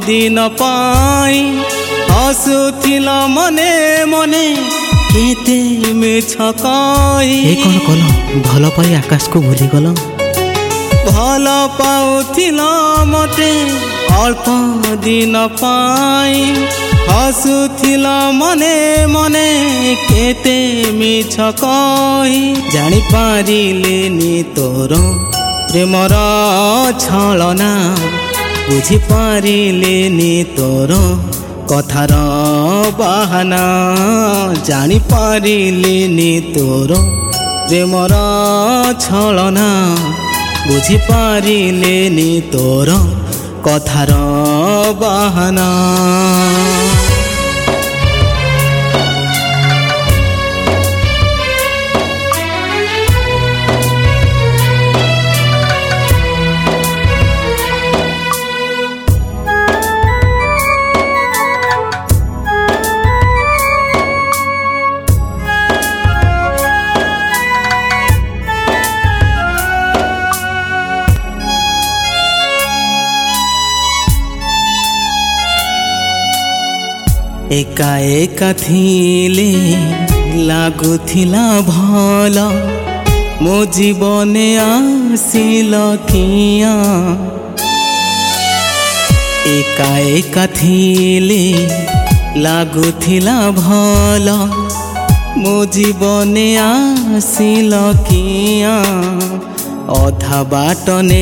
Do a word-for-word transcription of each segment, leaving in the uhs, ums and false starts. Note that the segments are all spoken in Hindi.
दिन पाई हसुथिल मने मने केते मिछ कही ए कौन कल भल पाई आकाश को भूली गल भल पाउथिल मते अल्प दिन पाई हसुथिल मने मने केते मिछ कही जानी पारिलेनी तोर प्रेमर छलना बुझी पारिलेनी तोर कथार बाहाना जानी पारिलेनी तोर प्रेमर छलना बुझी पारिलेनी तोर कथार बाहाना एका एका थिले लागुथिला भल मो जीवने आसिल किया एका एका थिले लागुथिला भल मो जीवने आसिल किया अधा बाटने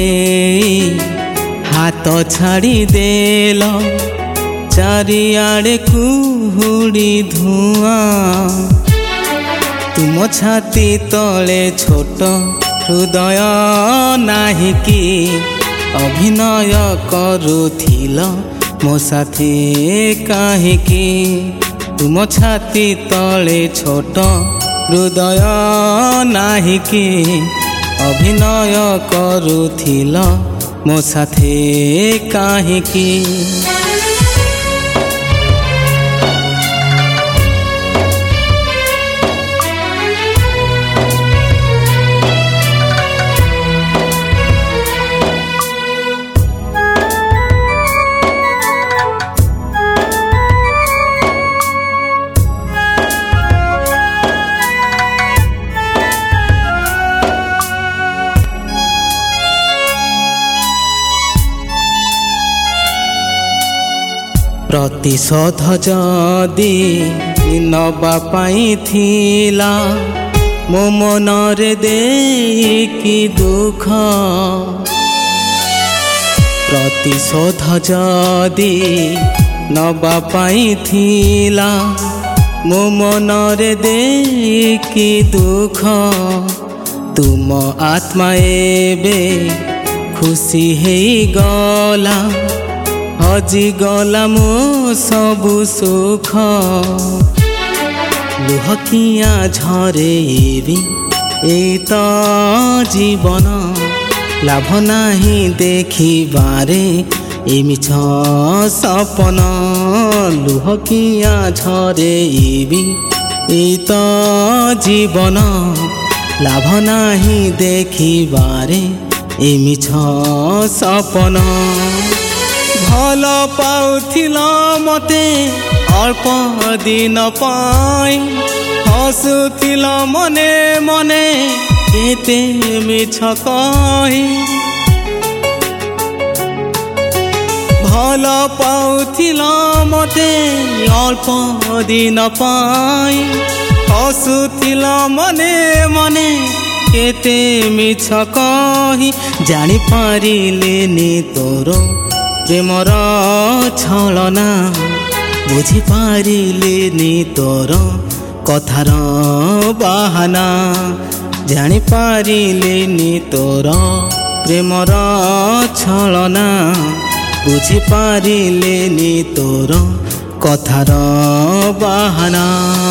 हाथ छाड़ी देल चारिआडे कुहुड़ी धुआं तुम छाती तले छोट हृदय नाही कि अभिनय करुथिल मो साथी काहेकि तुम छाती तले छोट हृदय नाही कि अभिनय करुथिल मो साथी काहेकि प्रतिशोध जदि नबा पाई थिला मो मनरे देकी दुख प्रतिशोध जदि नबा पाई थिला मो मनरे देकी दुख तुम आत्मा एबे खुशी हे गला हजी गला मो सबु सुख लुहकिया झरे भी एत जीवन लाभ नाही देखिबारे ए मिछ सपन लुहकिया झरे भी एत जीवन लाभ नाही देखिबारे ए मिछ सपन भल पाउथिल मते अल्प दिन पाई हसुथिल मने मने केते मिछ कही भल पाउथिल मते अल्प दिन पाई हसुथिल मने मने केते मिछ कही जानी पारिलेनी तोर प्रेमर छलना बुझी पारिलेनी तोर कथार बाहाना जानी पारिलेनी तोर प्रेमर छलना बुझी पारिलेनी तोर कथार बाहाना।